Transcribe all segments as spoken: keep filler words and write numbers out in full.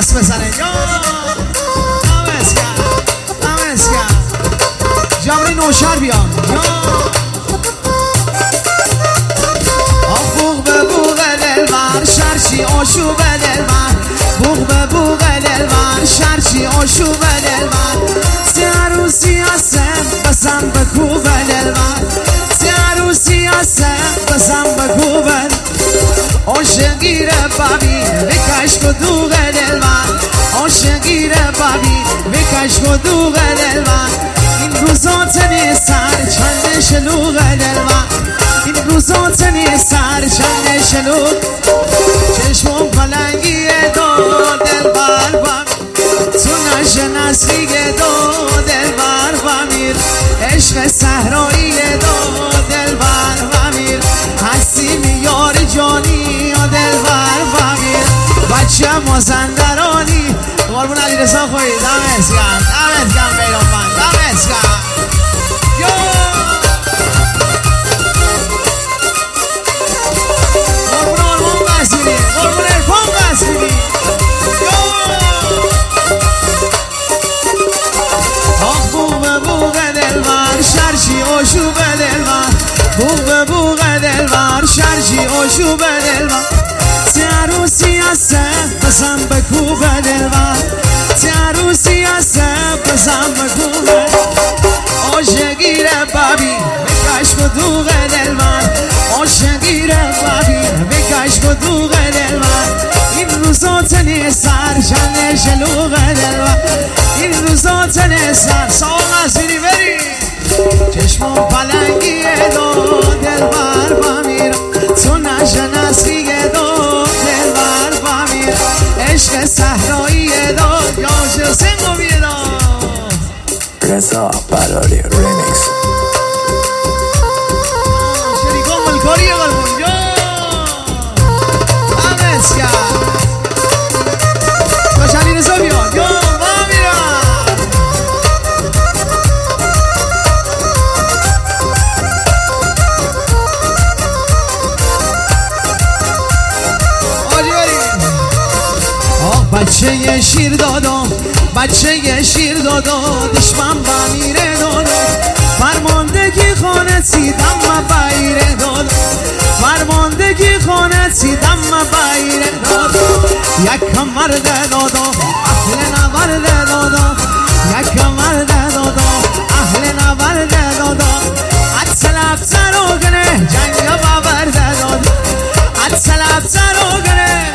دست بزنه یا دمت گرم دمت گرم جمعی نوشر بیام یا بوغ به بوغ دلبر شرچی آشوب دلبر بوغ به بوغ دلبر شرچی آشوب دلبر سی عروسی هستم بزن به کوب دلبر سی عروسی هستم بزن به کوب عاشقی را ببین بکش و دوغ دلبر عاشقی را ببین بکش و دوغ دلبر این روزات نیستر چند شلوغ دلبر این روزات نیستر چند شلوغ چشمم پلنگی دو دلبر بم تو نشه نسلی دو دلبر بمیر عشق صحرایی دو دلبر بمیر هستی میار جانی دلبر بمیر بچه مازندرانی قربون علی رضا خویی دمت گرم دمت گرم بیرانوند دمت گرم قربون آرمان قصیری قربون ارفان قصیری آخ بوغ بوغ دلبر شرچی آشوب دلبر بوغ بوغ دلبر شرچی آشوب دلبر تی عروسی هستم بزن به کوب دلبر تی عروسی هستم بزن به کوب عاشقی را ببین بکش و دوغ دلبر عاشقی را ببین بکش و دوغ دلبر این روزات نیستر چند شلوغ دلبر این روزات نیستر سال نزیری بری چشمم پلنگی دو دلبر بمیر تو نشه نسلی دو دلبر بمیر عشق صحرایی دو یا سنگو بیدا رضا براری ریمیکس شریکان ملکاری قلبون یا دمت گرم باش علی رضا بیاد یا ما میرم آجی بریم آه بچه یه شیر دادم بچه یه شیر دادا دشمن بمیره دادا فرماندگی خانه سیدم بیره دادا فرماندگی خانه سیدم بیره دادا یک مرد دادا اهل نورد دادا یک مرد دادا اهل نورد دادا اتسلب سروگنه جنگ باورد دادا اتسلب سروگنه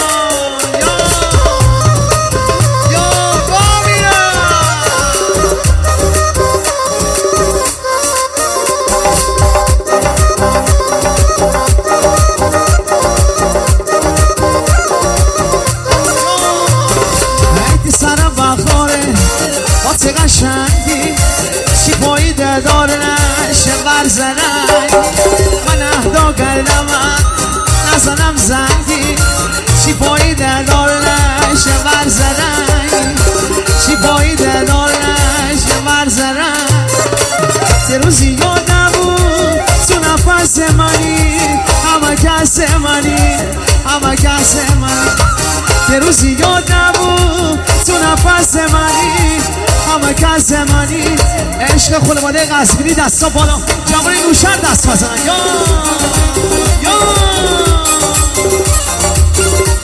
قشنگی چی پاییده دار نشه ورزنگ من اهدا کردم نزنم زنگی چی پاییده دار نشه ورزنگ چی پاییده دار نشه ورزنگ تی روزی یادم بود تو نفس منی همه کس منی همه کس منی تی روزی یادم بود تو نفس منی همه کس منی عشق خانواده قصبینی دستا بالا جوانی نوشر دست بزنن یا یا